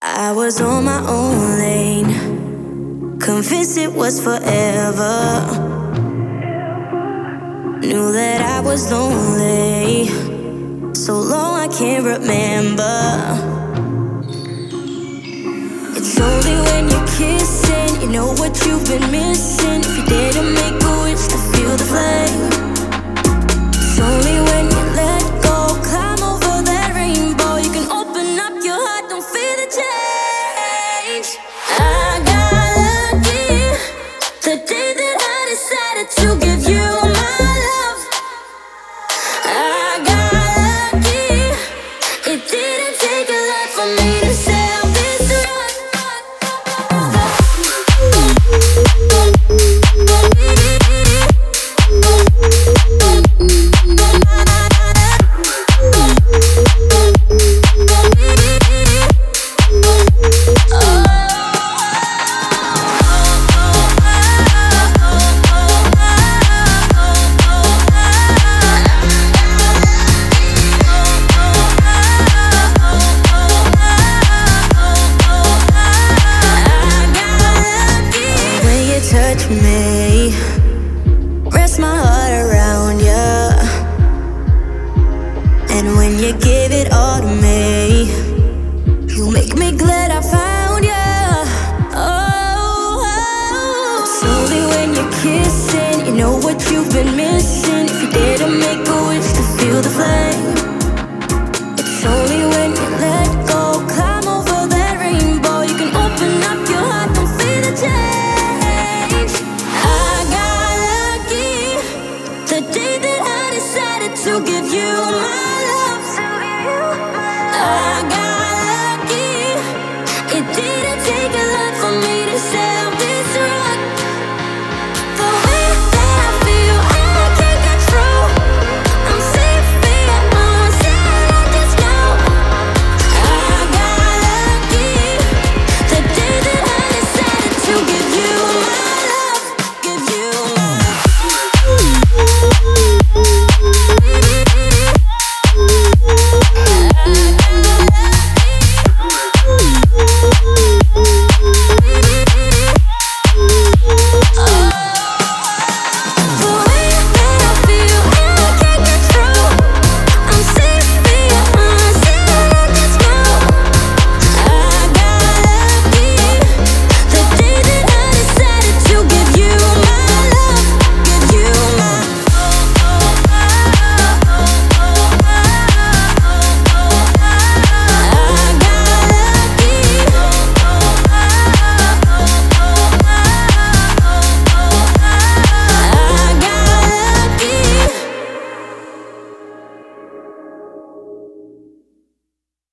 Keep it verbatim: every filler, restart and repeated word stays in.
I was on my own lane, convinced it was forever. Knew that I was lonely, so long I can't remember. It's only when you're kissing, you know what you've been missing. If you didn't make a wish to feel the flame, it's only when you let go, climb over that rainbow, you can open up your heart, don't feel the change. I got lucky the day that I decided to give you my love. I got lucky, it didn't take a lot for me to sell this love. Touch me, rest my heart around ya, and when you give it all to me, you make me glad I found ya. Oh, oh. It's only when you're kissing, you know what you've been missing. If you didn't make a wish to feel the flame,